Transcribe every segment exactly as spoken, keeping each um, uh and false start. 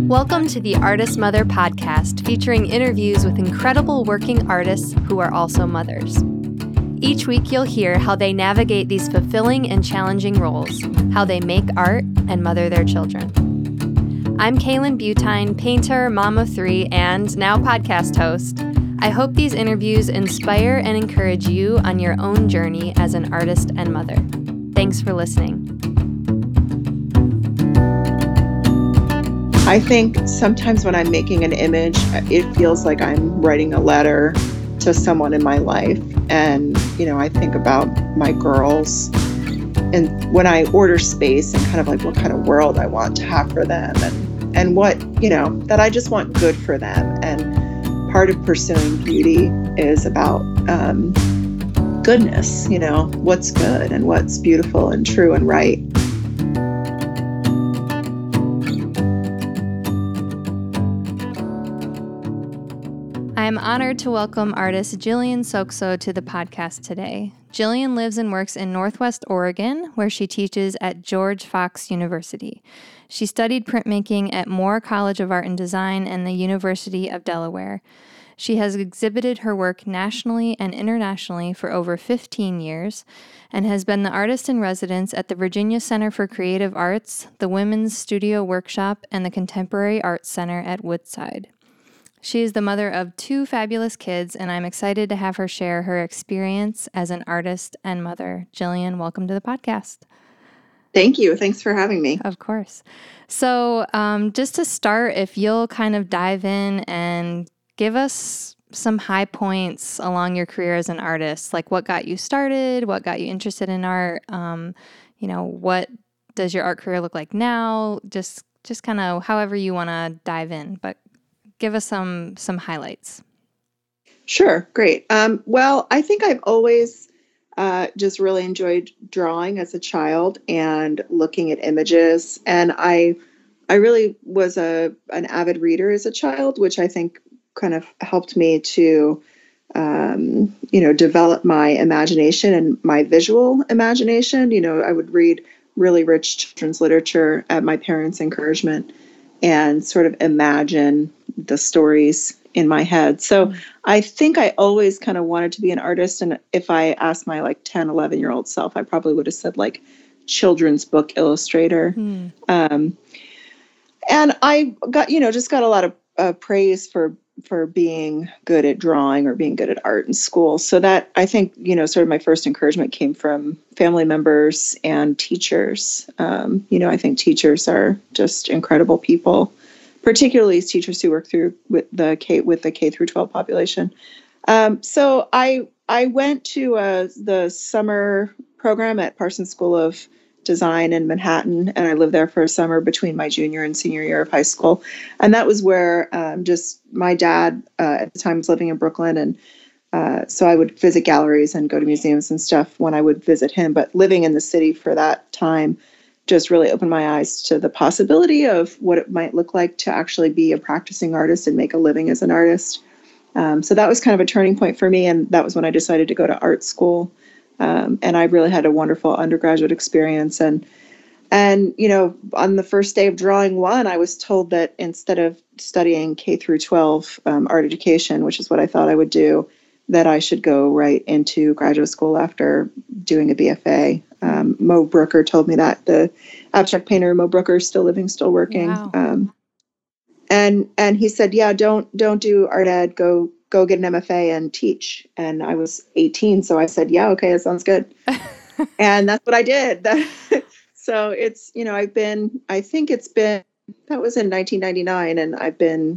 Welcome to the Artist Mother podcast, featuring interviews with incredible working artists who are also mothers. Each week you'll hear how they navigate these fulfilling and challenging roles, how they make art and mother their children. I'm Kaylin Butine, painter, mom of three, and now podcast host. I hope these interviews inspire and encourage you on your own journey as an artist and mother. Thanks for listening. I think sometimes when I'm making an image, it feels like I'm writing a letter to someone in my life. And, you know, I think about my girls and when I order space and kind of like what kind of world I want to have for them and, and what, you know, that I just want good for them. And part of pursuing beauty is about um, goodness, you know, what's good and what's beautiful and true and right. I'm honored to welcome artist Jillian Sokso to the podcast today. Jillian lives and works in Northwest Oregon, where she teaches at George Fox University. She studied printmaking at Moore College of Art and Design and the University of Delaware. She has exhibited her work nationally and internationally for over fifteen years and has been the artist in residence at the Virginia Center for Creative Arts, the Women's Studio Workshop, and the Contemporary Arts Center at Woodside. She is the mother of two fabulous kids, and I'm excited to have her share her experience as an artist and mother. Jillian, welcome to the podcast. Thank you. Thanks for having me. Of course. So um, just to start, if you'll kind of dive in and give us some high points along your career as an artist, like what got you started, what got you interested in art, um, you know, what does your art career look like now? Just just kind of however you want to dive in, but give us some some highlights. Sure, great. Um, well, I think I've always uh, just really enjoyed drawing as a child and looking at images. And I I really was a an avid reader as a child, which I think kind of helped me to um, you know, develop my imagination and my visual imagination. You know, I would read really rich children's literature at my parents' encouragement and sort of imagine the stories in my head. So mm. I think I always kind of wanted to be an artist. And if I asked my like ten, eleven year old self, I probably would have said like children's book illustrator. Mm. Um, and I got, you know, just got a lot of uh, praise for, for being good at drawing or being good at art in school. So that I think, you know, sort of my first encouragement came from family members and teachers. Um, you know, I think teachers are just incredible people, particularly as teachers who work through with the K with the K through twelve population. Um, so I I went to uh, the summer program at Parsons School of Design in Manhattan, and I lived there for a summer between my junior and senior year of high school. And that was where um, just my dad uh, at the time was living in Brooklyn, and uh, so I would visit galleries and go to museums and stuff when I would visit him. But living in the city for that time just really opened my eyes to the possibility of what it might look like to actually be a practicing artist and make a living as an artist. Um, so that was kind of a turning point for me. And that was when I decided to go to art school. Um, and I really had a wonderful undergraduate experience. And, and, you know, on the first day of drawing one, I was told that instead of studying K through twelve um, art education, which is what I thought I would do, that I should go right into graduate school after doing a B F A. Um, Mo Brooker told me that, the abstract painter Mo Brooker, still living, still working. Wow. Um, and and he said, yeah, don't don't do art ed, go go get an M F A and teach. And I was eighteen, so I said, yeah, okay, that sounds good. And that's what I did. So it's, you know, I've been, I think it's been, that was in nineteen ninety-nine, and I've been,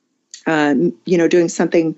um, you know, doing something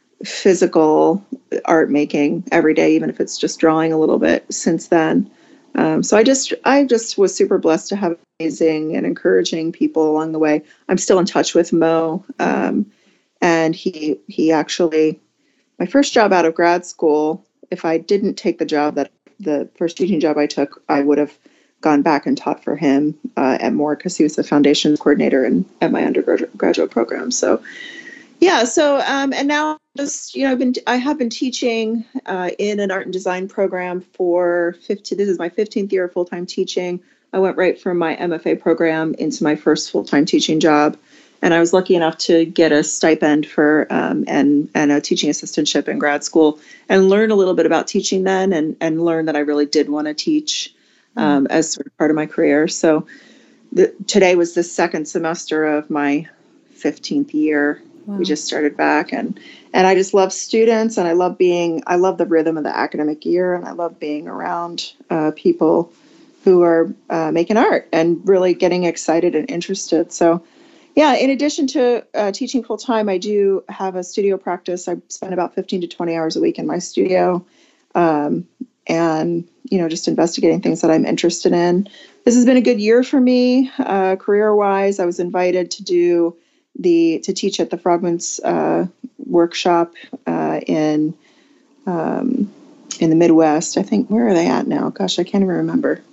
physical art making every day, even if it's just drawing a little bit since then. Um, so I just, I just was super blessed to have amazing and encouraging people along the way. I'm still in touch with Mo. Um, and he, he actually, my first job out of grad school, if I didn't take the job that the first teaching job I took, I would have gone back and taught for him uh, at Moore, because he was the foundations coordinator in, at my undergraduate graduate program. So yeah, so um, and now just, you know, I've been I have been teaching uh, in an art and design program for fifteen. This is my fifteenth year of full time teaching. I went right from my M F A program into my first full time teaching job. and I was lucky enough to get a stipend for um, and and a teaching assistantship in grad school, and learn a little bit about teaching then, and and learn that I really did want to teach um, mm. as sort of part of my career. So the, today was the second semester of my fifteenth year. Wow. We just started back, and and I just love students, and I love being I love the rhythm of the academic year, and I love being around uh, people who are uh, making art and really getting excited and interested. So, yeah, in addition to uh, teaching full time, I do have a studio practice. I spend about fifteen to twenty hours a week in my studio, um, and, you know, just investigating things that I'm interested in. This has been a good year for me, uh, career-wise. I was invited to do the to teach at the Frogman's uh, workshop uh, in um, in the Midwest. I think, where are they at now? Gosh, I can't even remember.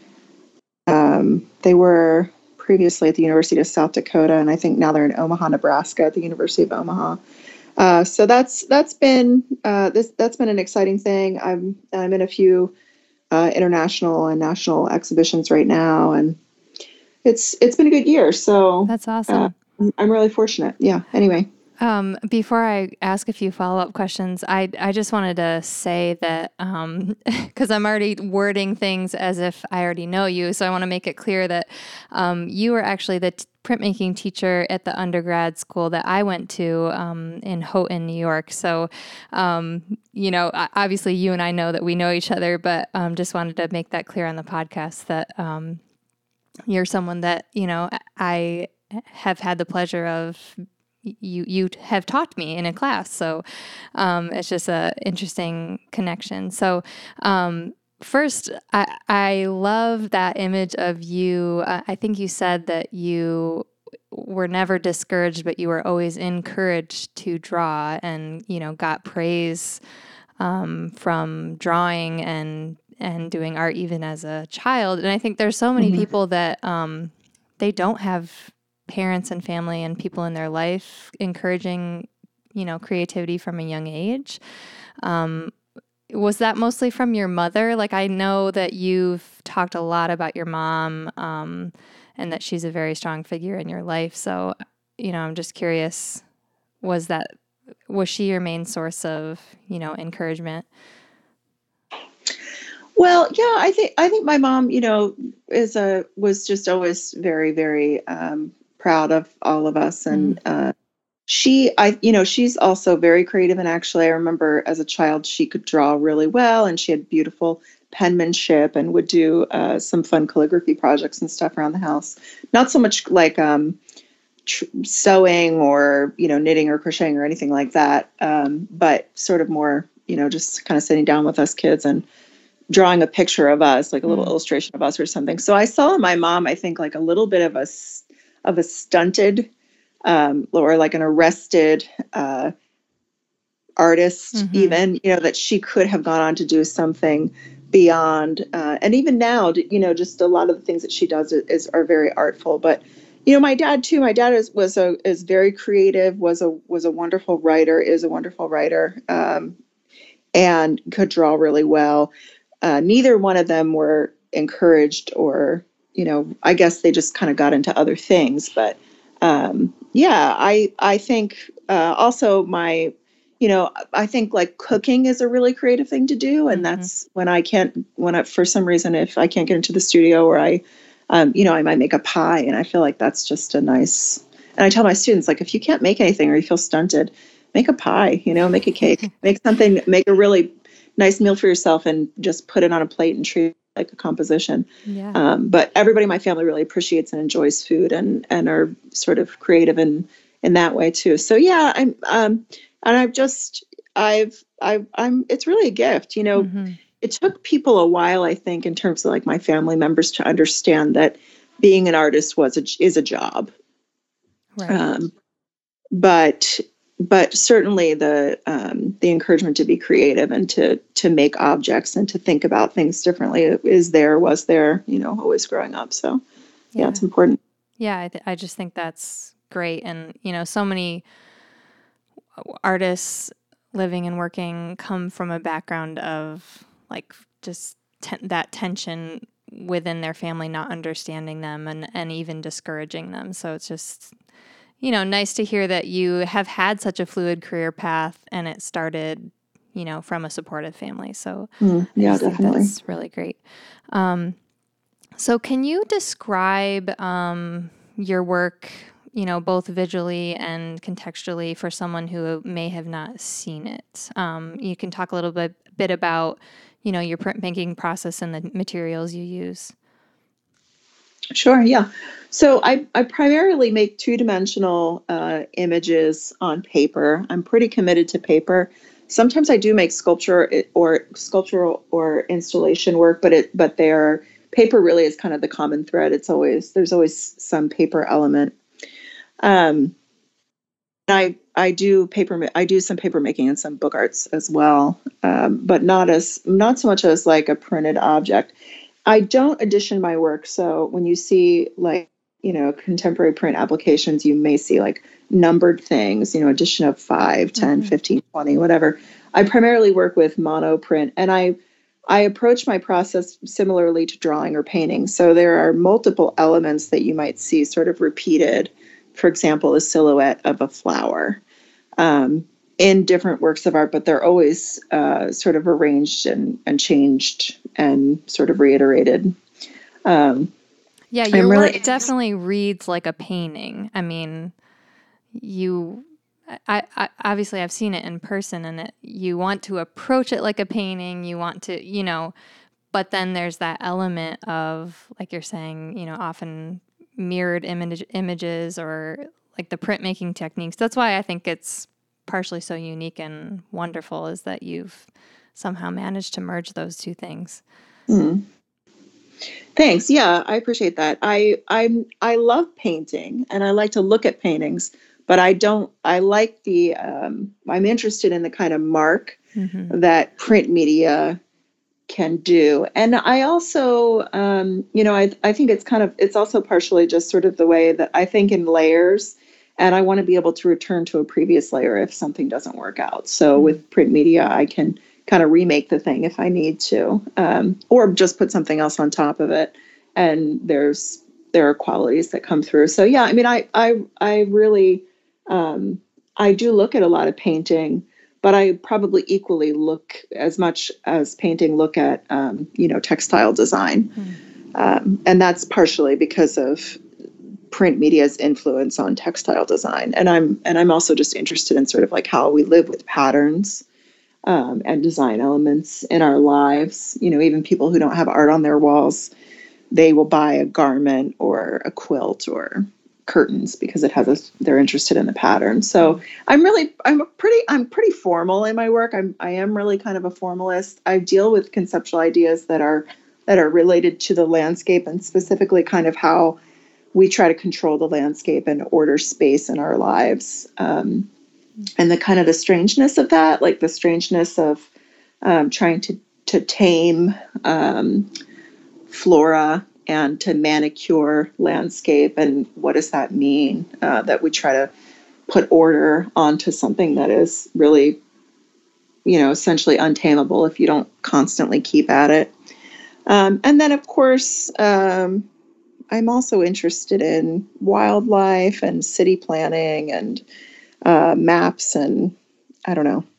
Um, they were previously at the University of South Dakota, and I think now they're in Omaha, Nebraska, at the University of Omaha. Uh, so that's that's been uh, this that's been an exciting thing. I'm I'm in a few uh, international and national exhibitions right now, and it's it's been a good year. So that's awesome. Uh, I'm really fortunate. Yeah. Anyway. Um, before I ask a few follow-up questions, I I just wanted to say that um, because I'm already wording things as if I already know you, so I want to make it clear that um, you were actually the t- printmaking teacher at the undergrad school that I went to um, in Houghton, New York. So, um, you know, obviously you and I know that we know each other, but um, just wanted to make that clear on the podcast that um, you're someone that, you know, I have had the pleasure of you you have taught me in a class. So um, it's just a interesting connection. So um, first, I, I love that image of you. Uh, I think you said that you were never discouraged, but you were always encouraged to draw and, you know, got praise um, from drawing and and doing art even as a child. And I think there's so many mm-hmm. people that um, they don't have parents and family and people in their life encouraging, you know, creativity from a young age. Um, was that mostly from your mother? Like, I know that you've talked a lot about your mom um, and that she's a very strong figure in your life. So, you know, I'm just curious, was that, was she your main source of, you know, encouragement? Well, yeah, I think, I think my mom, you know, is a, was just always very, very, um, proud of all of us. And, mm-hmm. uh, she, I, you know, she's also very creative. And actually, I remember as a child, she could draw really well, and she had beautiful penmanship and would do uh, some fun calligraphy projects and stuff around the house. Not so much like um, tr- sewing or, you know, knitting or crocheting or anything like that, um, but sort of more, you know, just kind of sitting down with us kids and drawing a picture of us, like a little mm. illustration of us or something. So I saw in my mom, I think, like a little bit of a of a stunted um, or like an arrested uh, artist, mm-hmm. even, you know, that she could have gone on to do something beyond. Uh, and even now, you know, just a lot of the things that she does is, is are very artful. But, you know, my dad too, my dad is, was a, is very creative, was a, was a wonderful writer, is a wonderful writer, um, and could draw really well. Uh, neither one of them were encouraged, or, you know, I guess they just kind of got into other things. But um, yeah, I I think uh, also my, you know, I think like cooking is a really creative thing to do. And mm-hmm. that's when I can't, when I, for some reason, if I can't get into the studio, or I, um, you know, I might make a pie, and I feel like that's just a nice, and I tell my students, like, if you can't make anything or you feel stunted, make a pie, you know, make a cake, make something, make a really nice meal for yourself, and just put it on a plate and treat it like a composition. Yeah. Um, but everybody in my family really appreciates and enjoys food, and, and are sort of creative in, in that way too. So yeah, I'm, um, and I've just, I've, I've, I'm, it's really a gift, you know. Mm-hmm. It took people a while, I think, in terms of like my family members, to understand that being an artist was a, is a job. Right. Um, but But certainly the um, the encouragement to be creative and to to make objects and to think about things differently is there, was there, you know, always growing up. So, yeah, yeah it's important. Yeah, I, th- I just think that's great. And, you know, so many artists living and working come from a background of like just ten- that tension within their family, not understanding them and, and even discouraging them. So it's just, you know, nice to hear that you have had such a fluid career path and it started, you know, from a supportive family. So Mm, I yeah, just think definitely. that's really great. Um, so can you describe um, your work, you know, both visually and contextually for someone who may have not seen it? Um, you can talk a little bit, bit about, you know, your printmaking process and the materials you use. Sure, yeah. So I, I primarily make two-dimensional uh, images on paper. I'm pretty committed to paper. Sometimes I do make sculpture i- or sculptural or installation work, but it but they're paper really is kind of the common thread. It's always there's always some paper element. Um, I I do paper ma- I do some paper making and some book arts as well, um, but not as not so much as like a printed object. I don't edition my work. So when you see like, you know, contemporary print applications, you may see like numbered things, you know, edition of five, ten, Mm-hmm. fifteen, twenty, whatever. I primarily work with mono print and I I approach my process similarly to drawing or painting. So there are multiple elements that you might see sort of repeated. For example, a silhouette of a flower. Um, in different works of art, but they're always uh, sort of arranged and, and changed and sort of reiterated. Um, Yeah, your I'm work really, definitely reads like a painting. I mean, you, I, I obviously I've seen it in person, and it, you want to approach it like a painting. You want to, you know, but then there's that element of, like you're saying, you know, often mirrored image, images or like the printmaking techniques. That's why I think it's partially so unique and wonderful is that you've somehow managed to merge those two things. hmm, thanks. Yeah, I appreciate that. I I'm I love painting and I like to look at paintings, but I don't. I like the. Um, I'm interested in the kind of mark Mm-hmm. that print media can do. And I also, um, you know, I, I think it's kind of, it's also partially just sort of the way that I think in layers, and I want to be able to return to a previous layer if something doesn't work out. So Mm-hmm. with print media, I can kind of remake the thing if I need to, um, or just put something else on top of it. And there's, there are qualities that come through. So yeah, I mean, I, I, I really, um, I do look at a lot of painting, but I probably equally look as much as painting look at um, you know textile design, um, and that's partially because of print media's influence on textile design. And I'm and I'm also just interested in sort of like how we live with patterns um, and design elements in our lives. You know, even people who don't have art on their walls, they will buy a garment or a quilt or curtains because it has a they're interested in the pattern. So I'm really I'm a pretty I'm pretty formal in my work. I'm I am really kind of a formalist. I deal with conceptual ideas that are that are related to the landscape and specifically kind of how we try to control the landscape and order space in our lives. Um, and the kind of the strangeness of that, like the strangeness of um, trying to to tame um, flora and to manicure landscape, and what does that mean uh, that we try to put order onto something that is really, you know, essentially untamable if you don't constantly keep at it. Um, and then, of course, um, I'm also interested in wildlife and city planning and uh, maps and I don't know,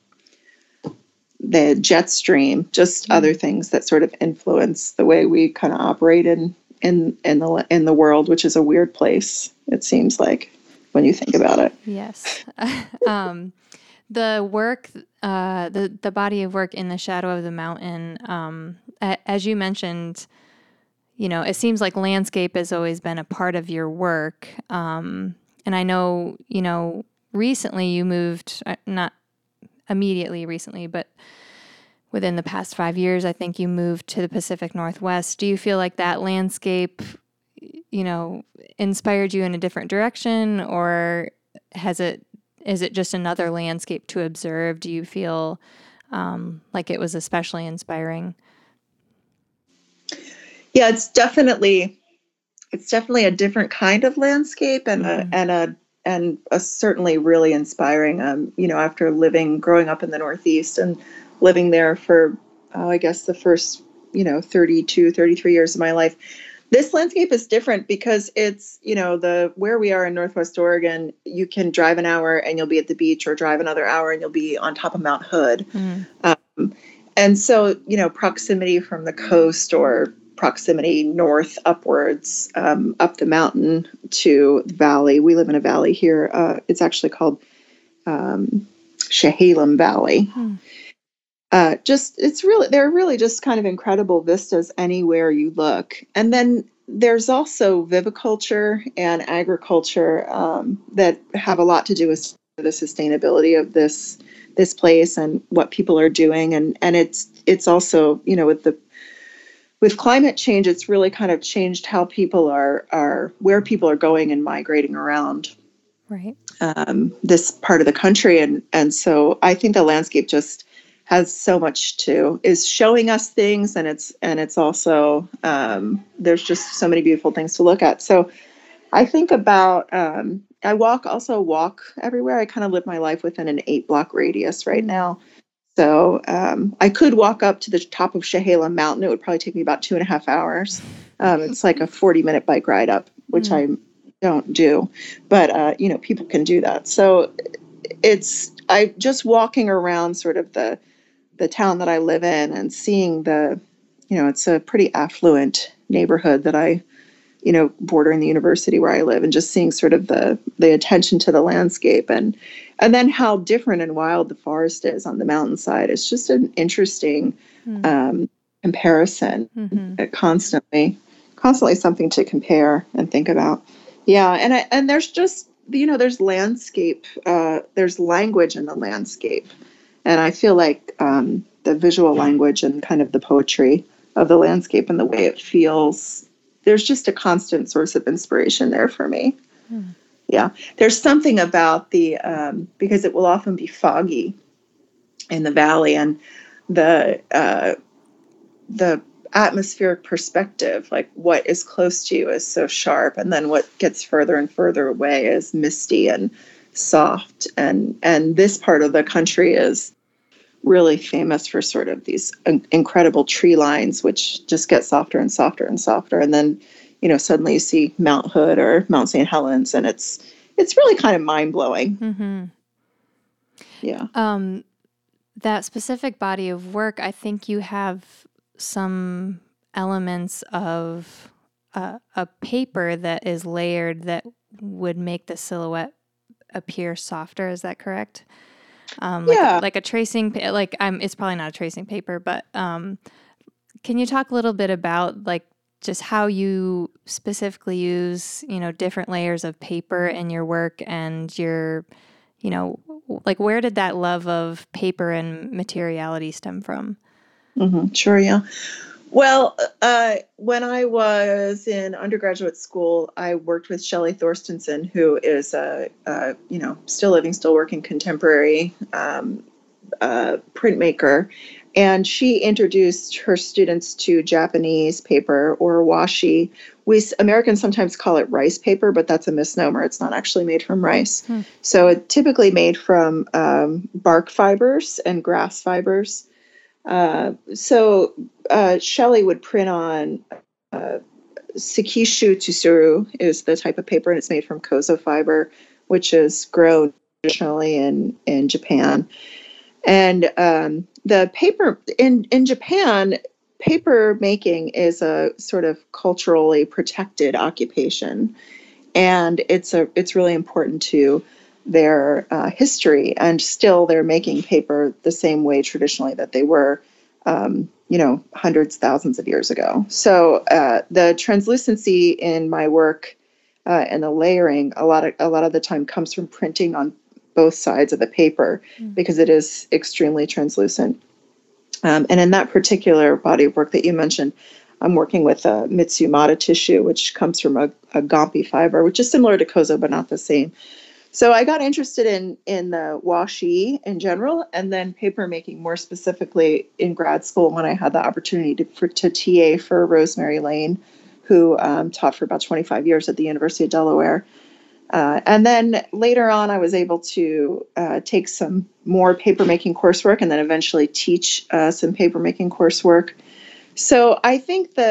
the jet stream, just other Mm. things that sort of influence the way we kind of operate in in in the in the world, which is a weird place. It seems like when you think about it. Yes. um, the work, uh, the the body of work in the shadow of the mountain. Um, a, as you mentioned, you know, it seems like landscape has always been a part of your work. Um, and I know, you know, recently you moved, uh, not immediately recently, but within the past five years, I think you moved to the Pacific Northwest. Do you feel like that landscape, you know, inspired you in a different direction, or has it is it just another landscape to observe? Do you feel um, like it was especially inspiring? Yeah, it's definitely it's definitely a different kind of landscape and a Mm-hmm. and a and a certainly really inspiring. Um, you know, after living growing up in the Northeast and living there for oh, I guess the first, you know, thirty-two, thirty-three years of my life, This landscape is different because it's, you know, the where we are in Northwest Oregon, you can drive an hour and you'll be at the beach, or drive another hour and you'll be on top of Mount Hood. Mm. Um, and so, you know, proximity from the coast, or proximity north upwards, um, up the mountain to the valley. We live in a valley here. Uh, it's actually called um, Chehalem Valley. Mm. Uh, just it's really they're really just kind of incredible vistas anywhere you look. And then there's also viviculture and agriculture um, that have a lot to do with the sustainability of this this place and what people are doing. And and it's it's also, you know, with the with climate change, it's really kind of changed how people are are where people are going and migrating around. Right. Um, this part of the country. And and so I think the landscape just has so much to is showing us things, and it's and it's also um, there's just so many beautiful things to look at. So I think about um, I walk also walk everywhere. I kind of live my life within an eight block radius right Mm. now. So um, I could walk up to the top of Chehalem Mountain. It would probably take me about two and a half hours. Um, it's like a forty minute bike ride up, which Mm. I don't do, but uh, you know, people can do that. So it's I just walking around sort of the the town that I live in and seeing the, you know, it's a pretty affluent neighborhood that I, you know, bordering the university where I live, and just seeing sort of the the attention to the landscape, and and then how different and wild the forest is on the mountainside. It's just an interesting Mm. um, comparison. Mm-hmm. It constantly, constantly something to compare and think about. Yeah, and I and there's just, you know, there's landscape, uh, there's language in the landscape, and I feel like um, the visual language and kind of the poetry of the landscape and the way it feels, there's just a constant source of inspiration there for me. Mm. Yeah. There's something about the, um, because it will often be foggy in the valley, and the, uh, the atmospheric perspective, like what is close to you is so sharp. And then what gets further and further away is misty and soft. And, and this part of the country is really famous for sort of these incredible tree lines, which just get softer and softer and softer. And then, you know, suddenly you see Mount Hood or Mount Saint Helens, and it's it's really kind of mind blowing. Mm-hmm. Yeah. Um, that specific body of work, I think you have some elements of uh, a paper that is layered that would make the silhouette appear softer. Is that correct? Um, like, Yeah. like a tracing, pa- like I'm, it's probably not a tracing paper, but um, can you talk a little bit about like just how you specifically use, you know, different layers of paper in your work, and your, you know, like where did that love of paper and materiality stem from? Mm-hmm. Sure. Yeah. Well, uh, when I was in undergraduate school, I worked with Shelley Thorstenson, who is a, a you know, still living, still working contemporary um, uh, printmaker. And she introduced her students to Japanese paper, or washi. We Americans sometimes call it rice paper, but that's a misnomer. It's not actually made from rice. Hmm. So it's typically made from um, bark fibers and grass fibers. Uh, so uh, Shelley would print on uh, Sekishu Tsuru is the type of paper, and it's made from kozo fiber, which is grown traditionally in, in Japan. And um, the paper in, in Japan, paper making is a sort of culturally protected occupation, and it's a it's really important to their uh, history. And still, they're making paper the same way traditionally that they were, um, you know, hundreds, thousands of years ago. So uh, the translucency in my work uh, and the layering, a lot of a lot of the time comes from printing on both sides of the paper, Mm. because it is extremely translucent. Um, and in that particular body of work that you mentioned, I'm working with a Mitsumata tissue, which comes from a, a Gompi fiber, which is similar to kozo, but not the same. So I got interested in in the washi in general, and then paper making more specifically in grad school, when I had the opportunity to, for, to T A for Rosemary Lane, who um, taught for about twenty-five years at the University of Delaware. Uh, and then later on, I was able to uh, take some more papermaking coursework, and then eventually teach uh, some papermaking coursework. So I think the,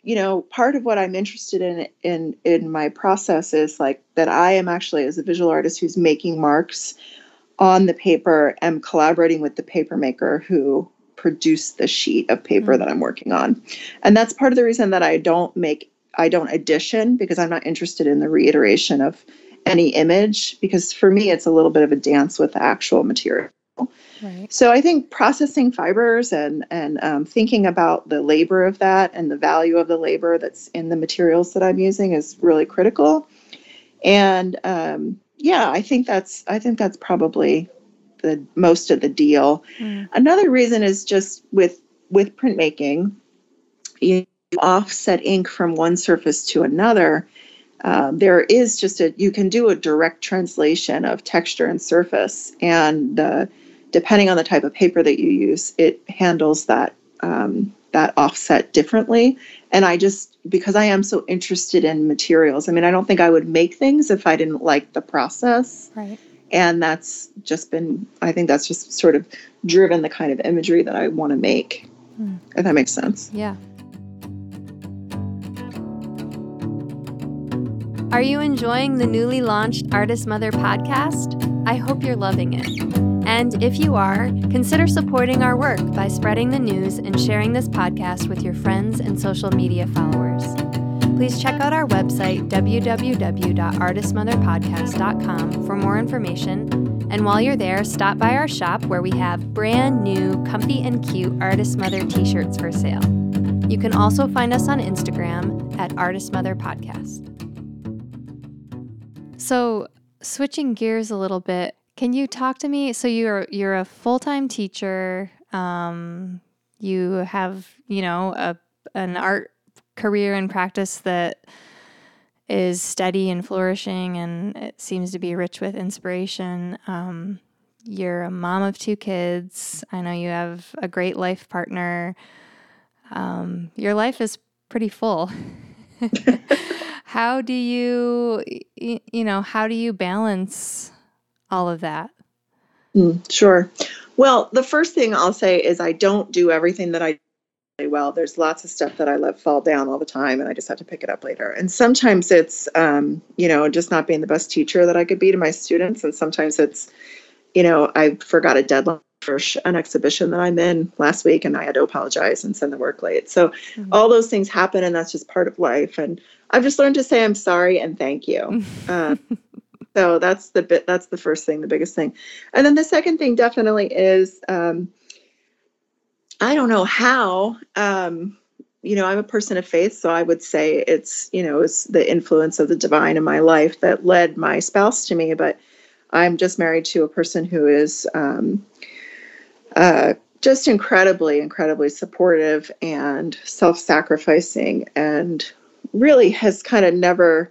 you know, part of what I'm interested in in in my process is like that I am actually, as a visual artist who's making marks on the paper, am collaborating with the paper maker who produced the sheet of paper Mm. that I'm working on. And that's part of the reason that I don't make I don't edition, because I'm not interested in the reiteration of any image, because for me it's a little bit of a dance with the actual material. Right. So I think processing fibers and and um, thinking about the labor of that and the value of the labor that's in the materials that I'm using is really critical. And um, yeah, I think that's I think that's probably the most of the deal. Mm. Another reason is just with with printmaking, you offset ink from one surface to another. Um, there is just a you can do a direct translation of texture and surface, and uh, depending on the type of paper that you use, it handles that um, that offset differently. And I just, because I am so interested in materials, I mean, I don't think I would make things if I didn't like the process. Right. And that's just been, I think that's just sort of driven the kind of imagery that I want to make, Mm. if that makes sense. Yeah. Are you enjoying the newly launched Artist Mother podcast? I hope you're loving it. And if you are, consider supporting our work by spreading the news and sharing this podcast with your friends and social media followers. Please check out our website, w w w dot artist mother podcast dot com, for more information. And while you're there, stop by our shop where we have brand new, comfy and cute Artist Mother t-shirts for sale. You can also find us on Instagram at Artist Mother Podcast. So, switching gears a little bit, can you talk to me? So you're you're a full-time teacher. Um, you have, you know, a an art career and practice that is steady and flourishing, and it seems to be rich with inspiration. Um, you're a mom of two kids. I know you have a great life partner. Um, your life is pretty full. How do you, you know, how do you balance all of that? Mm, sure. Well, the first thing I'll say is I don't do everything that I do really well. There's lots of stuff that I let fall down all the time, and I just have to pick it up later. And sometimes it's, um, you know, just not being the best teacher that I could be to my students. And sometimes it's, you know, I forgot a deadline for an exhibition that I'm in last week, and I had to apologize and send the work late. So Mm-hmm. all those things happen, and that's just part of life. And I've just learned to say I'm sorry and thank you. Uh, so that's the bit. That's the first thing, the biggest thing. And then the second thing definitely is, um, I don't know how. Um, you know, I'm a person of faith, so I would say it's, you know, it's the influence of the divine in my life that led my spouse to me. But I'm just married to a person who is um, uh, just incredibly, incredibly supportive and self-sacrificing, and really has kind of never,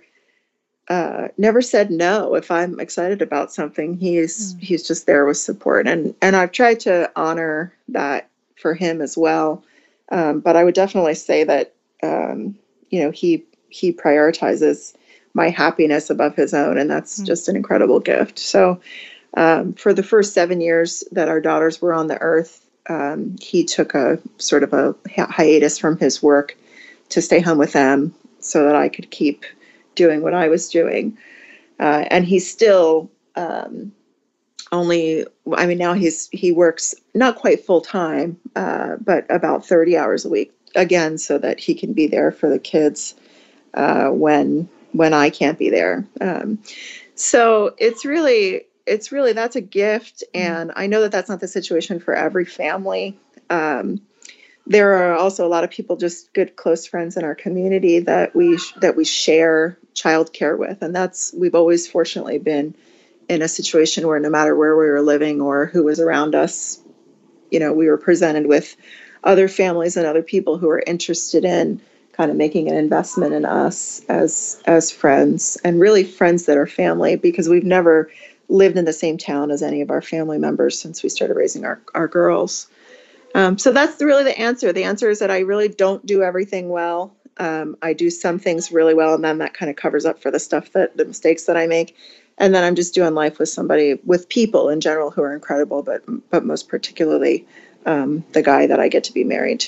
uh, never said no. If I'm excited about something, he's Mm. he's just there with support, and and I've tried to honor that for him as well. Um, but I would definitely say that um, you know he he prioritizes my happiness above his own, and that's Mm. just an incredible gift. So um, for the first seven years that our daughters were on the earth, um, he took a sort of a hi- hiatus from his work to stay home with them so that I could keep doing what I was doing. Uh, and he's still um, only, I mean, now he's he works not quite full time, uh, but about thirty hours a week, again, so that he can be there for the kids uh, when when I can't be there. Um, so it's really, it's really, that's a gift. And I know that that's not the situation for every family. Um, there are also a lot of people, just good close friends in our community that we that we share childcare with, and that's we've always fortunately been in a situation where no matter where we were living or who was around us, you know, we were presented with other families and other people who are interested in kind of making an investment in us as as friends, and really friends that are family, because we've never lived in the same town as any of our family members since we started raising our, our girls. Um, so that's really the answer. The answer is that I really don't do everything well. Um, I do some things really well, and then that kind of covers up for the stuff that the mistakes that I make. And then I'm just doing life with somebody, with people in general who are incredible, but but most particularly um, the guy that I get to be married to.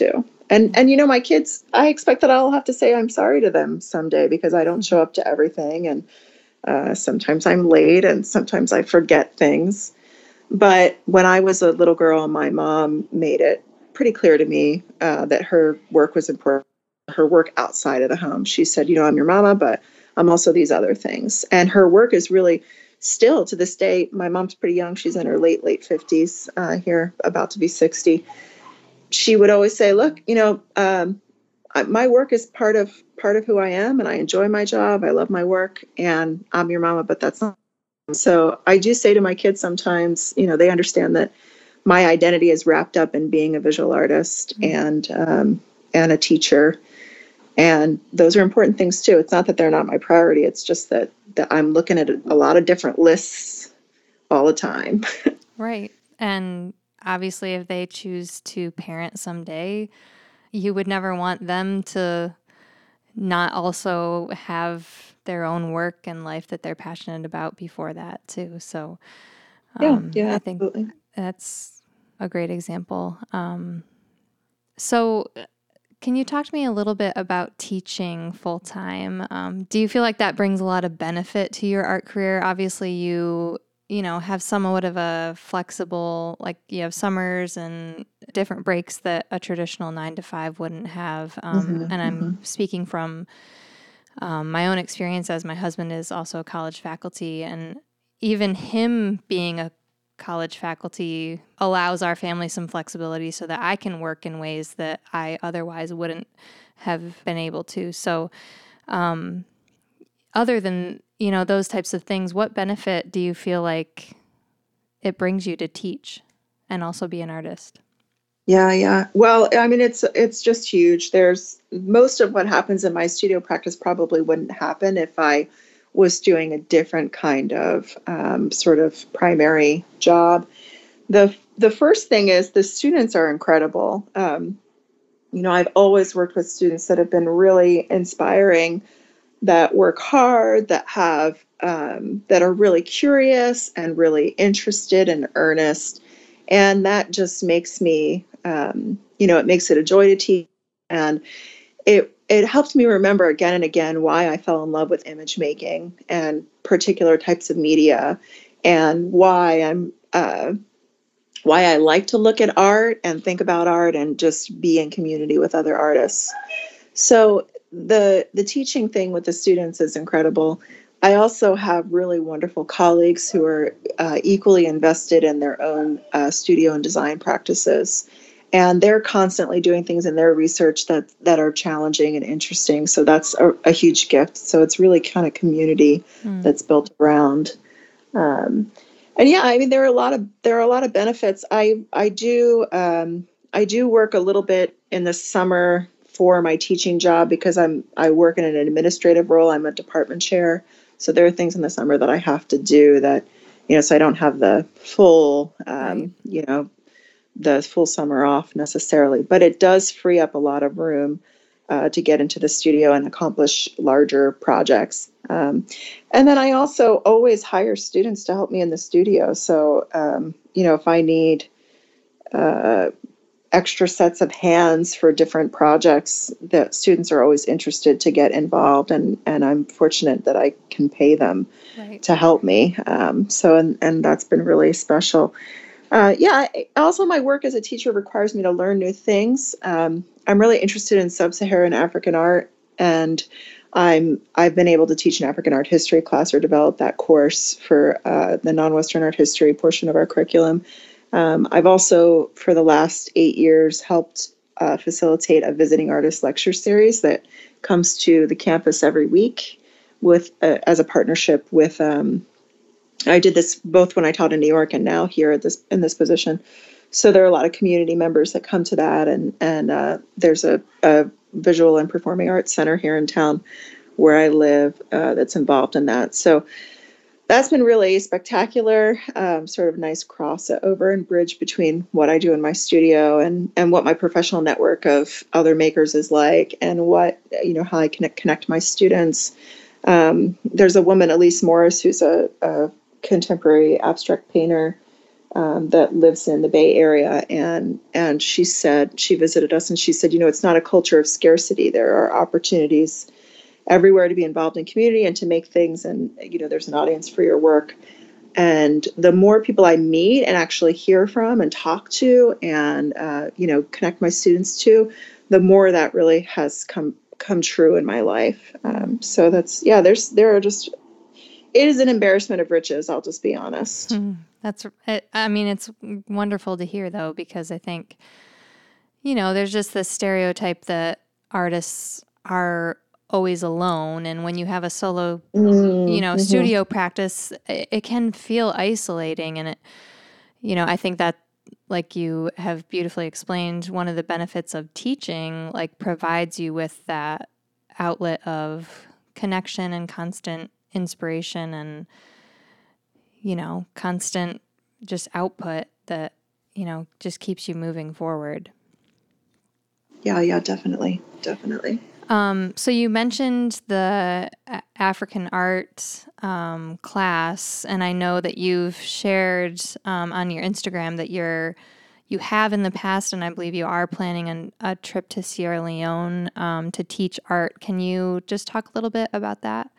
And, and, you know, my kids, I expect that I'll have to say I'm sorry to them someday because I don't show up to everything. And uh, sometimes I'm late and sometimes I forget things. But when I was a little girl, my mom made it pretty clear to me uh, that her work was important, her work outside of the home. She said, you know, I'm your mama, but I'm also these other things. And her work is really still to this day. My mom's pretty young. She's in her late, late fifties uh, here, about to be sixty. She would always say, look, you know, um, I, my work is part of part of who I am, and I enjoy my job. I love my work, and I'm your mama, but that's not. So I do say to my kids sometimes, you know, they understand that my identity is wrapped up in being a visual artist and um, and a teacher, and those are important things too. It's not that they're not my priority. It's just that that I'm looking at a lot of different lists all the time. Right. And obviously, if they choose to parent someday, you would never want them to not also have their own work and life that they're passionate about before that too. So Yeah, um, yeah, I think absolutely. that's a great example. Um, so can you talk to me a little bit about teaching full time? Um, do you feel like that brings a lot of benefit to your art career? Obviously, you you know have somewhat of a flexible, like you have summers and different breaks that a traditional nine to five wouldn't have. Um, hmm and hmm I'm speaking from um, my own experience, as my husband is also a college faculty, and even him being a college faculty allows our family some flexibility so that I can work in ways that I otherwise wouldn't have been able to. So, um, other than, you know, those types of things, what benefit do you feel like it brings you to teach and also be an artist? Yeah, yeah. Well, I mean, it's it's just huge. There's most of what happens in my studio practice probably wouldn't happen if I was doing a different kind of um, sort of primary job. The the first thing is the students are incredible. Um, you know, I've always worked with students that have been really inspiring, that work hard, that have um, that are really curious and really interested and earnest, and that just makes me, um, you know, it makes it a joy to teach, and it it helps me remember again and again why I fell in love with image making and particular types of media, and why I'm uh, why I like to look at art and think about art and just be in community with other artists. So the the teaching thing with the students is incredible. I also have really wonderful colleagues who are uh, equally invested in their own uh, studio and design practices, and they're constantly doing things in their research that that are challenging and interesting. So that's a, a huge gift. So it's really kind of community Mm. that's built around. Um, and yeah, I mean there are a lot of there are a lot of benefits. I I do um, I do work a little bit in the summer for my teaching job because I'm I work in an administrative role. I'm a department chair, so there are things in the summer that I have to do that, you know, so I don't have the full Right. um, you know the full summer off necessarily, but it does free up a lot of room uh, to get into the studio and accomplish larger projects. Um, and then I also always hire students to help me in the studio. So, um, you know, if I need uh, extra sets of hands for different projects, that students are always interested to get involved, and, and I'm fortunate that I can pay them Right. to help me. Um, so, and, and that's been really special. Uh, yeah, also my work as a teacher requires me to learn new things. Um, I'm really interested in sub-Saharan African art, and I'm I've been able to teach an African art history class or develop that course for uh, the non-Western art history portion of our curriculum. Um, I've also, for the last eight years, helped uh, facilitate a visiting artist lecture series that comes to the campus every week with uh, as a partnership with. Um, I did this both when I taught in New York and now here at this in this position. So there are a lot of community members that come to that, and and uh, there's a, a visual and performing arts center here in town where I live uh, that's involved in that. So that's been really spectacular, um, sort of nice crossover and bridge between what I do in my studio and and what my professional network of other makers is like, and what, you know, how I can connect my students. Um, there's a woman, Elise Morris, who's a, a contemporary abstract painter um, that lives in the Bay Area, and and she said she visited us, and she said, you know, it's not a culture of scarcity. There are opportunities everywhere to be involved in community and to make things, and you know, there's an audience for your work. And the more people I meet and actually hear from and talk to, and uh, you know, connect my students to, the more that really has come come true in my life. Um, so that's yeah. There's there are just it is an embarrassment of riches. I'll just be honest. Hmm. That's, it, I mean, it's wonderful to hear, though, because I think, you know, there's just this stereotype that artists are always alone. And when you have a solo, you know, Mm-hmm. studio practice, it, it can feel isolating. And it, you know, I think that, like you have beautifully explained, one of the benefits of teaching, like, provides you with that outlet of connection and constant inspiration and, you know, constant just output that, you know, just keeps you moving forward. Yeah, yeah, definitely. Definitely. Um, so you mentioned the A- African art um, class, and I know that you've shared um, on your Instagram that you're you have in the past, and I believe you are planning an, a trip to Sierra Leone um, to teach art. Can you just talk a little bit about that?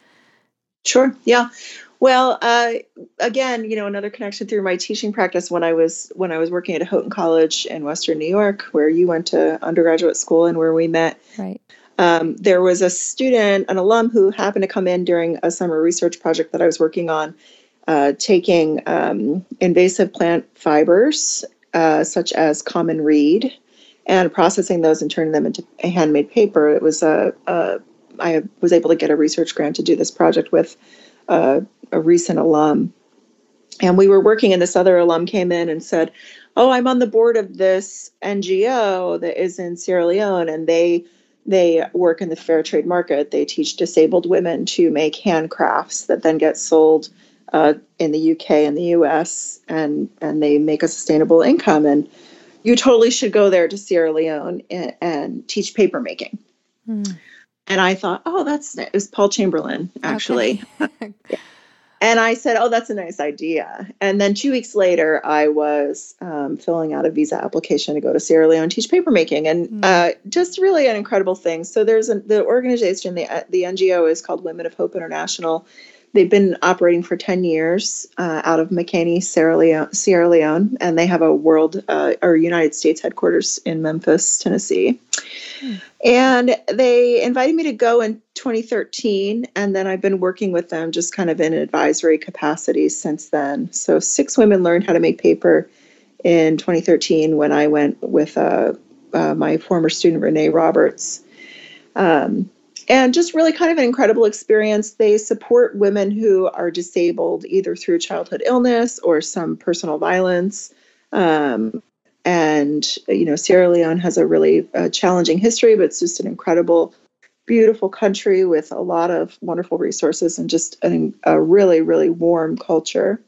Sure. Yeah. Well, uh, again, you know, another connection through my teaching practice when I was when I was working at Houghton College in Western New York, where you went to undergraduate school and where we met. Right. Um, there was a student, an alum, who happened to come in during a summer research project that I was working on, uh, taking um, invasive plant fibers, uh, such as common reed, and processing those and turning them into a handmade paper. It was a, a I was able to get a research grant to do this project with uh, a recent alum. And we were working, and this other alum came in and said, "Oh, I'm on the board of this N G O that is in Sierra Leone, and they they work in the fair trade market. They teach disabled women to make handcrafts that then get sold uh, in the U K and the U S, and and they make a sustainable income. And you totally should go there to Sierra Leone and, and teach paper making." Hmm. And I thought, "Oh, that's it was Paul Chamberlain, actually." Okay. And I said, "Oh, that's a nice idea." And then two weeks later, I was um, filling out a visa application to go to Sierra Leone and teach papermaking, and Hmm. uh, just really an incredible thing. So there's a, the organization, the the N G O is called Women of Hope International. They've been operating for ten years uh, out of McCaney, Sierra Leone, Sierra Leone, and they have a world uh, or United States headquarters in Memphis, Tennessee. Hmm. And they invited me to go in twenty thirteen, and then I've been working with them just kind of in an advisory capacity since then. So six women learned how to make paper in twenty thirteen when I went with uh, uh, my former student, Renee Roberts. Um, and just really kind of an incredible experience. They support women who are disabled either through childhood illness or some personal violence. Um, and, you know, Sierra Leone has a really uh, challenging history, but it's just an incredible, beautiful country with a lot of wonderful resources and just an, a really, really warm culture.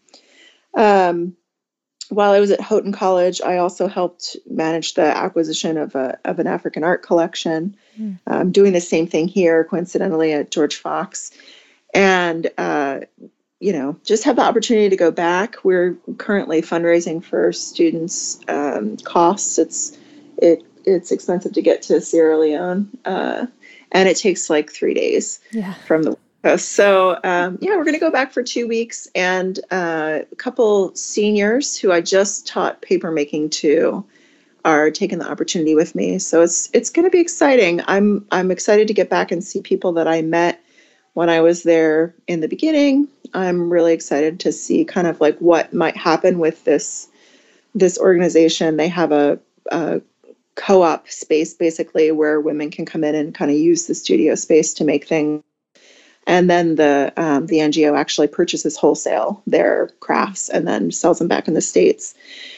Um, while I was at Houghton College, I also helped manage the acquisition of a of an African art collection. Hmm. I'm doing the same thing here, coincidentally, at George Fox, and uh, you know, just have the opportunity to go back. We're currently fundraising for students' um, costs. It's it it's expensive to get to Sierra Leone, uh, and it takes like three days Yeah. from the so um, yeah, we're going to go back for two weeks, and uh, a couple seniors who I just taught papermaking to are taking the opportunity with me. So it's it's going to be exciting. I'm I'm excited to get back and see people that I met when I was there in the beginning. I'm really excited to see kind of like what might happen with this this organization. They have a, a co-op space basically where women can come in and kind of use the studio space to make things. And then the um, the N G O actually purchases wholesale their crafts and then sells them back in the States.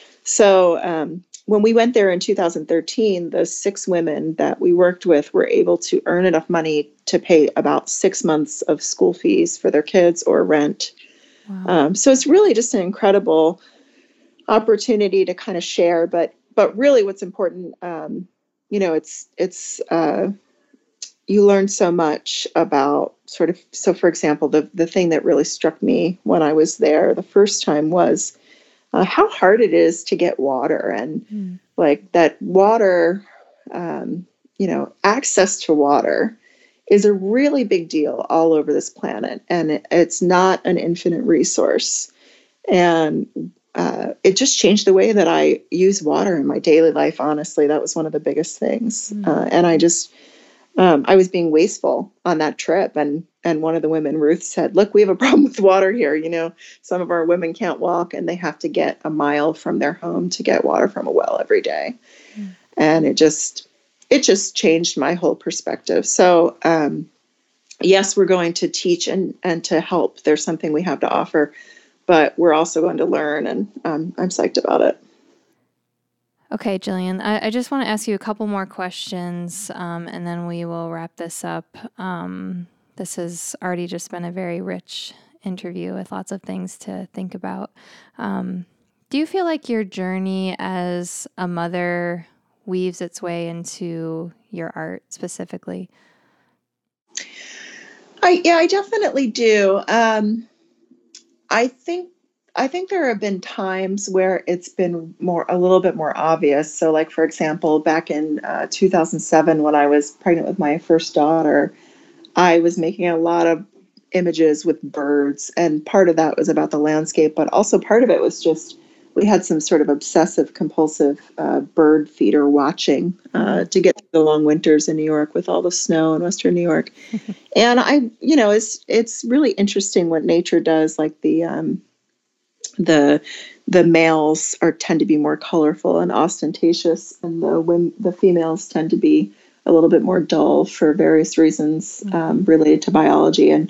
So um, when we went there in two thousand thirteen, the six women that we worked with were able to earn enough money to pay about six months of school fees for their kids or rent. Wow. Um, so it's really just an incredible opportunity to kind of share. But but really, what's important, um, you know, it's it's. Uh, you learn so much about sort of, so for example, the, the thing that really struck me when I was there the first time was uh, how hard it is to get water, and Mm. like that water, um, you know, access to water is a really big deal all over this planet, and it, it's not an infinite resource. And uh, it just changed the way that I use water in my daily life. Honestly, that was one of the biggest things. Mm. Uh, and I just, um, I was being wasteful on that trip. And, and one of the women, Ruth, said, look, we have a problem with water here. You know, some of our women can't walk and they have to get a mile from their home to get water from a well every day. Mm. And it just, it just changed my whole perspective. So, um, yes, we're going to teach and, and to help. There's something we have to offer, but we're also going to learn, and um, I'm psyched about it. Okay, Jillian, I, I just want to ask you a couple more questions, um, and then we will wrap this up. Um, this has already just been a very rich interview with lots of things to think about. Um, do you feel like your journey as a mother weaves its way into your art specifically? I yeah, I definitely do. Um, I think I think there have been times where it's been more a little bit more obvious. So, like for example, back in uh, two thousand seven, when I was pregnant with my first daughter, I was making a lot of images with birds, and part of that was about the landscape, but also part of it was just we had some sort of obsessive compulsive uh, bird feeder watching uh, to get through the long winters in New York with all the snow in Western New York. And I, you know, it's it's really interesting what nature does. Like the um, the the males are tend to be more colorful and ostentatious, and the women, the females tend to be a little bit more dull for various reasons um, related to biology. And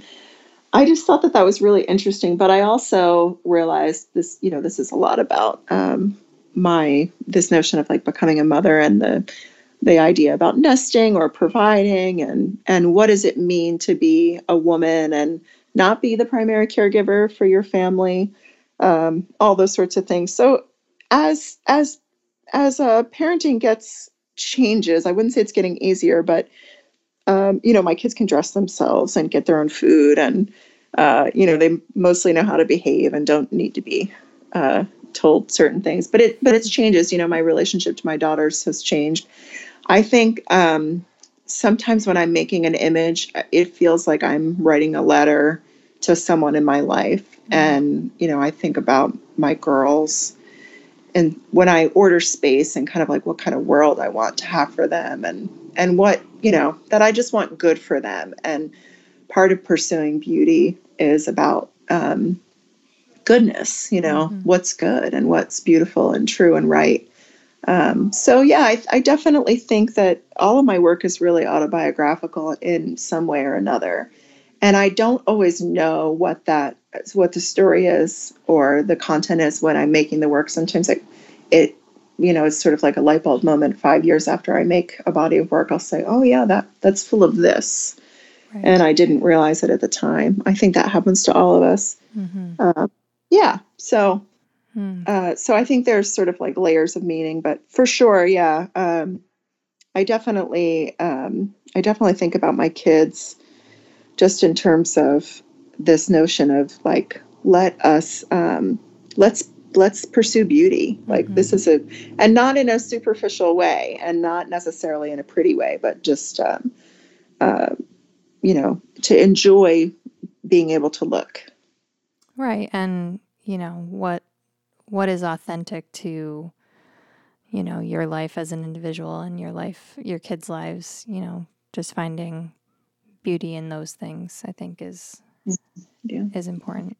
I just thought that that was really interesting. But I also realized this, you know, this is a lot about um, my this notion of like becoming a mother, and the the idea about nesting or providing, and and what does it mean to be a woman and not be the primary caregiver for your family, um, all those sorts of things. So as as as uh, parenting gets changes, I wouldn't say it's getting easier, but um, you know, my kids can dress themselves and get their own food, and uh, you know, they mostly know how to behave and don't need to be uh, told certain things. But it but it's changes. You know, my relationship to my daughters has changed. I think um, sometimes when I'm making an image, it feels like I'm writing a letter to someone in my life. Mm-hmm. And, you know, I think about my girls, and when I order space and kind of like what kind of world I want to have for them, and, and what, you know, that I just want good for them. And part of pursuing beauty is about um, goodness, you know, mm-hmm. what's good and what's beautiful and true and right. Um, so, yeah, I, I definitely think that all of my work is really autobiographical in some way or another. And I don't always know what that, what the story is or the content is when I'm making the work. Sometimes it, it, you know, it's sort of like a light bulb moment. Five years after I make a body of work, I'll say, oh, yeah, that that's full of this. Right. And I didn't realize it at the time. I think that happens to all of us. Mm-hmm. Uh, yeah. So. Uh, so I think there's sort of like layers of meaning, but for sure, yeah, um, I definitely, um, I definitely think about my kids just in terms of this notion of like, let us, um, let's, let's pursue beauty. Like mm-hmm. this is a, and not in a superficial way, and not necessarily in a pretty way, but just, um, uh, you know, to enjoy being able to look. Right. And, you know, what, what is authentic to, you know, your life as an individual and your life, your kids' lives, you know, just finding beauty in those things, I think is, yeah. is important.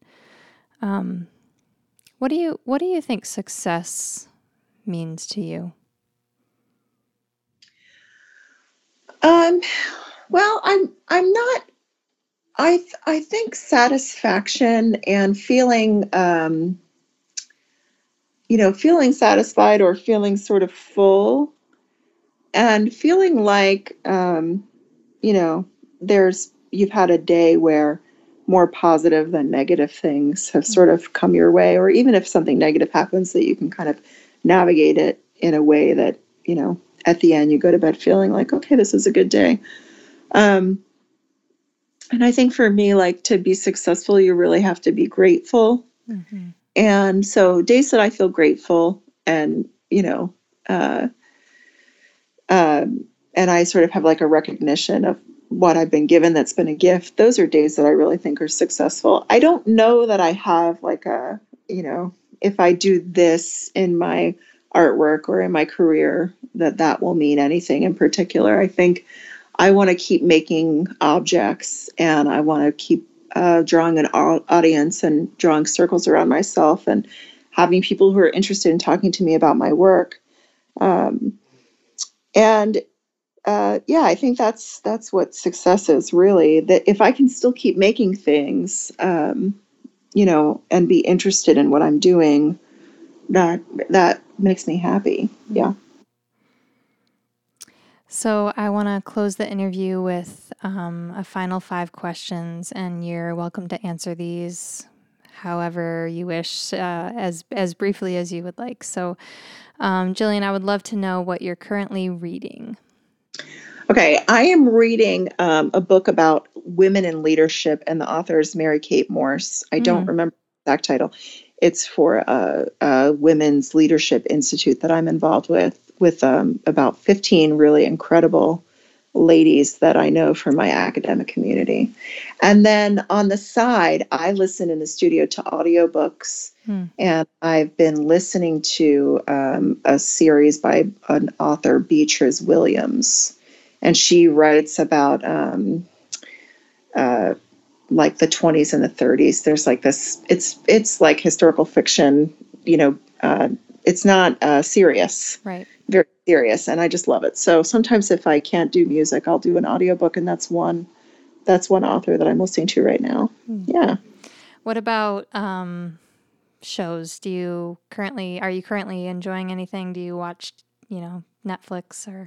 Um, what do you, what do you think success means to you? Um, well, I'm, I'm not, I, th- I think satisfaction and feeling, um, you know, feeling satisfied or feeling sort of full, and feeling like, um, you know, there's, you've had a day where more positive than negative things have sort of come your way, or even if something negative happens, that you can kind of navigate it in a way that, you know, at the end you go to bed feeling like, okay, this is a good day. Um, and I think for me, like to be successful, you really have to be grateful. Mm-hmm. and so days that I feel grateful and, you know, uh, um, and I sort of have like a recognition of what I've been given that's been a gift. Those are days that I really think are successful. I don't know that I have like a, you know, if I do this in my artwork or in my career, that that will mean anything in particular. I think I want to keep making objects, and I want to keep uh, drawing an au- audience and drawing circles around myself and having people who are interested in talking to me about my work. Um, and uh, yeah, I think that's that's what success is really. That if I can still keep making things, um, you know, and be interested in what I'm doing, that that makes me happy. Yeah. So I want to close the interview with um, a final five questions, and you're welcome to answer these however you wish, uh, as as briefly as you would like. So, um, Jillian, I would love to know what you're currently reading. Okay, I am reading um, a book about women in leadership, and the author is Mary Kate Morse. I don't Mm. remember the exact title. It's for a, a women's leadership institute that I'm involved with, with um, about fifteen really incredible ladies that I know from my academic community. And then on the side, I listen in the studio to audiobooks. Mm. And I've been listening to um, a series by an author, Beatrice Williams, and she writes about um, uh, like the twenties and the thirties. There's like this. It's it's like historical fiction. You know, uh, it's not uh, serious. Right. Very serious, and I just love it. So sometimes if I can't do music, I'll do an audiobook, and that's one that's one author that I'm listening to right now. Mm. Yeah. What about um, shows? Do you currently are you currently enjoying anything? Do you watch, you know, Netflix or?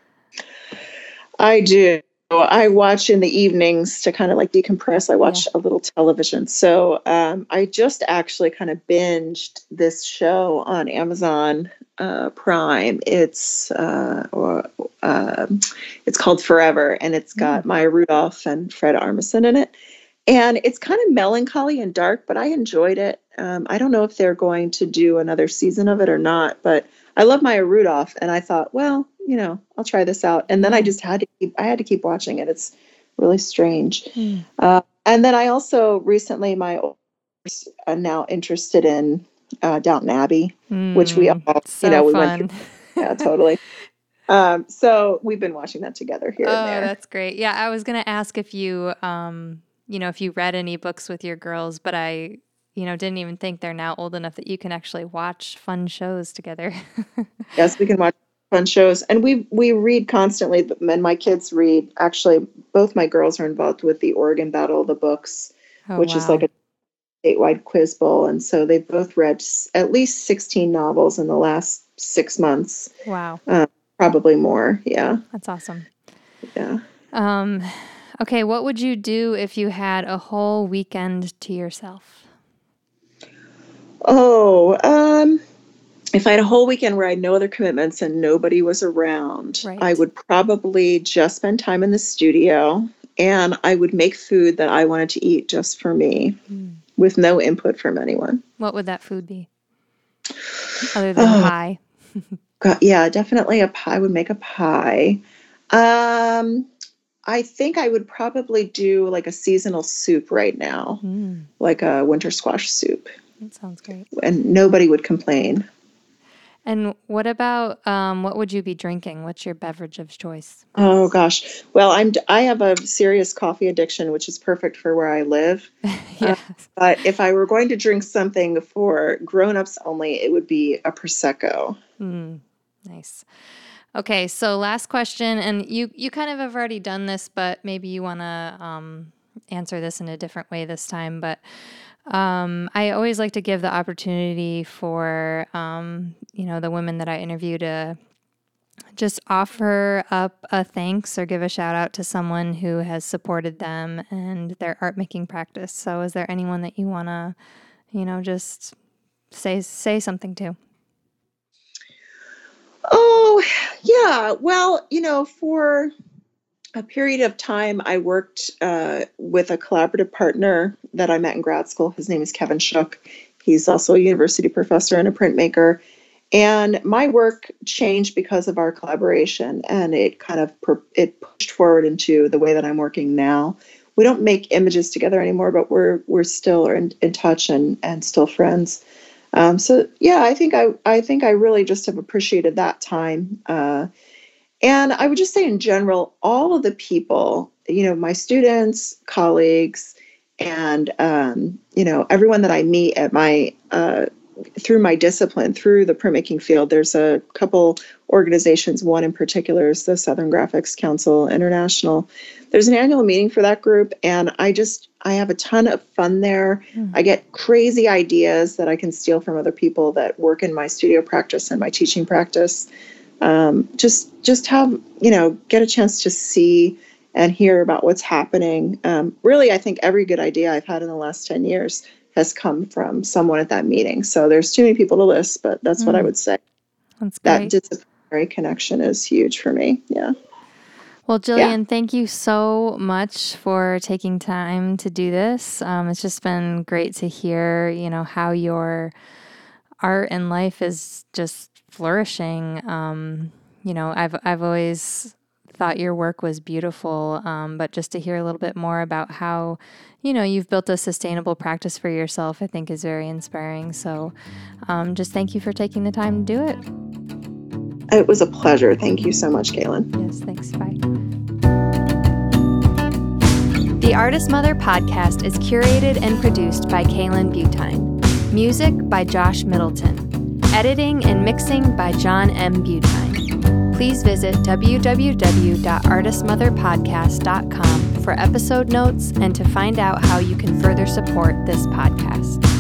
I do. I watch in the evenings to kind of like decompress. I watch Yeah. a little television. So um, I just actually kind of binged this show on Amazon uh, Prime. It's uh, or um it's called Forever, and it's got Mm. Maya Rudolph and Fred Armisen in it. And it's kind of melancholy and dark, but I enjoyed it. Um, I don't know if they're going to do another season of it or not, but I love Maya Rudolph, and I thought, well, you know, I'll try this out. And then I Yeah. just had to keep, I had to keep watching it. It's really strange. Mm. Uh, and then I also recently, my oldest are now interested in uh, Downton Abbey, which we Mm. all, you So know, we went through. fun. Yeah, totally. Um, so we've been watching that together here and Oh, there. that's great. Yeah, I was going to ask if you, um, you know, if you read any books with your girls, but I, you know, didn't even think they're now old enough that you can actually watch fun shows together. Yes, we can watch fun shows, and we we read constantly. but- And my kids read. Actually, both my girls are involved with the Oregon Battle of the Books, Oh, which is like wow. a statewide quiz bowl, and so they've both read s- at least sixteen novels in the last six months, Wow. uh, probably more. Yeah, That's awesome. yeah. Um, okay, what would you do if you had a whole weekend to yourself? Oh, um, if I had a whole weekend where I had no other commitments and nobody was around, I Right. would probably just spend time in the studio, and I would make food that I wanted to eat just for me Mm. with no input from anyone. What would that food be other than Oh, pie? God, yeah, definitely a pie. I would make a pie. Um, I think I would probably do like a seasonal soup right now, Mm. like a winter squash soup, That sounds great. and nobody would complain. And what about um, what would you be drinking? What's your beverage of choice? Oh gosh. Well, I'm I have a serious coffee addiction, which is perfect for where I live. Uh, Yes. but if I were going to drink something for grown-ups only, it would be a prosecco. Mm. Nice. Okay, so last question, and you you kind of have already done this, but maybe you want to um, answer this in a different way this time. But um, I always like to give the opportunity for um, you know the women that I interview to just offer up a thanks or give a shout out to someone who has supported them and their art making practice. So, is there anyone that you want to you know just say say something to? Oh, yeah. Well, you know, for a period of time, I worked uh, with a collaborative partner that I met in grad school. His name is Kevin Shook. He's also a university professor and a printmaker. And my work changed because of our collaboration, and it kind of per- it pushed forward into the way that I'm working now. We don't make images together anymore, but we're we're still in, in touch and and still friends. Um, so yeah, I think I I think I really just have appreciated that time. Uh, and I would just say in general, all of the people, you know, my students, colleagues, and um, you know, everyone that I meet at my uh, through my discipline, through the printmaking field. There's a couple organizations, one in particular is the Southern Graphics Council International. There's an annual meeting for that group, and I just, I have a ton of fun there. Mm. I get crazy ideas that I can steal from other people that work in my studio practice and my teaching practice. Um, just, just have, you know, get a chance to see and hear about what's happening. Um, really, I think every good idea I've had in the last ten years has come from someone at that meeting. So there's too many people to list, but that's mm. what I would say. That's great. That disciplinary connection is huge for me. Yeah. Well, Jillian, yeah. thank you so much for taking time to do this. Um, it's just been great to hear, you know, how your art and life is just flourishing. Um, you know, I've I've always thought your work was beautiful, um, but just to hear a little bit more about how, you know, you've built a sustainable practice for yourself, I think is very inspiring. So um, just thank you for taking the time to do it. It was a pleasure. Thank you so much, Kaylin. Yes, thanks. Bye. The Artist Mother podcast is curated and produced by Kaylin Butine. Music by Josh Middleton. Editing and mixing by John M. Butine. Please visit w w w dot artist mother podcast dot com for episode notes and to find out how you can further support this podcast.